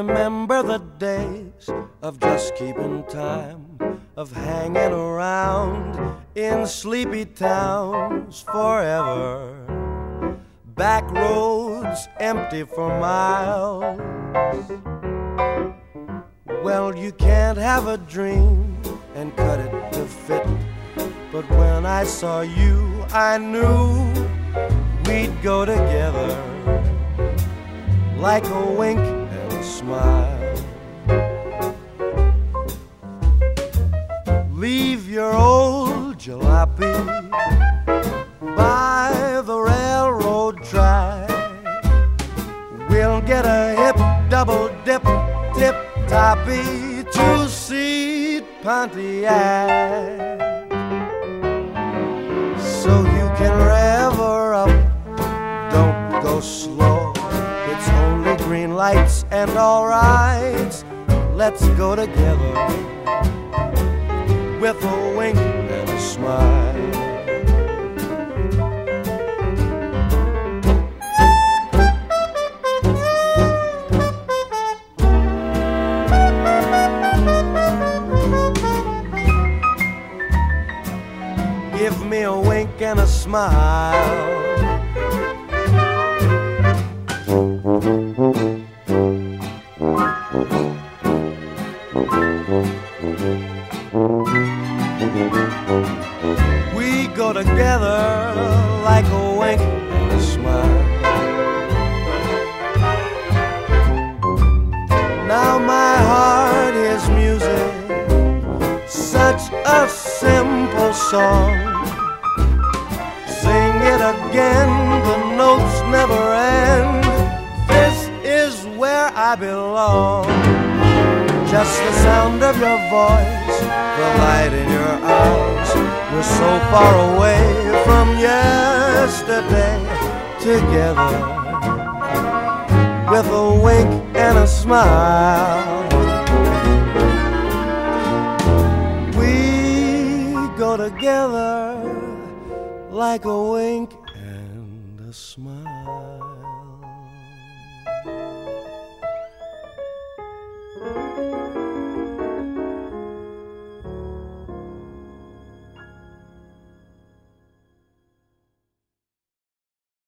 remember the days of just keeping time, of hanging around in sleepy towns forever. Back roads empty for miles. Well, you can't have a dream and cut it to fit, but when I saw you, I knew we'd go together like a wink and a smile. Leave your old jalopy by the railroad track. We'll get a hip double dip tip-toppy two-seat Pontiac, so you can rev her up. Don't go slow, it's only green lights and all right. Let's go together with a wink and a smile. Give me a wink and a smile. We go together like a wink and a smile. Now my heart hears music, such a simple song. Sing it again, the notes never end. This is where I belong. Just the sound of your voice, the light in your eyes. We're so far away from yesterday, together with a wink and a smile. We go together like a wink